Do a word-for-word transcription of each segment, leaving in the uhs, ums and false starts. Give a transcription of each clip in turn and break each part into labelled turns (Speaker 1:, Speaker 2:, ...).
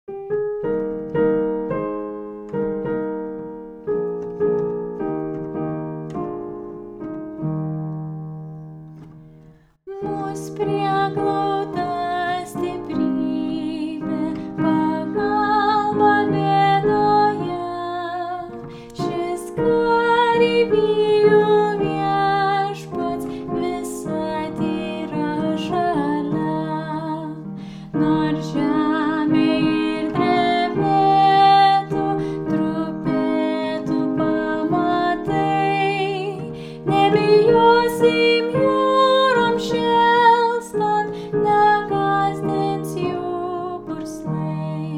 Speaker 1: Mūs prieglauda stiprybė, pagalba bėdoje, šis kareivijų viešpats visad yra šalia. Nors žemė ir drebėtų, trupėtų pamatai, nebijosim jūrom šėlstant, negąsdins jų purslai.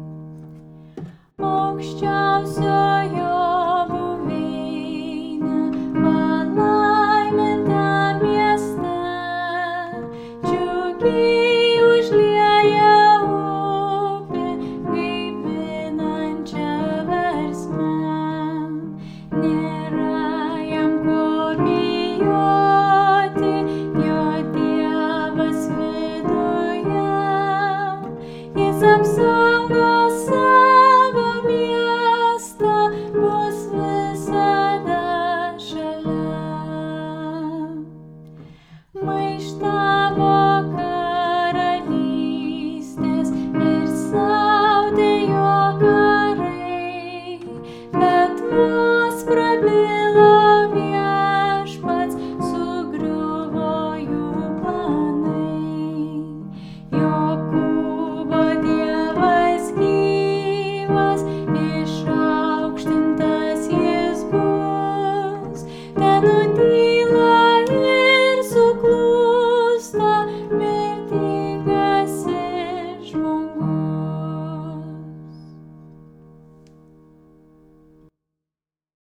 Speaker 1: Aukščiausiojo buveinė, palaiminta mieste, džiugiai užlieja upė, gaivinančia versme. Nėra jam ko bijoti, jo Dievas viduje, jis apsaugos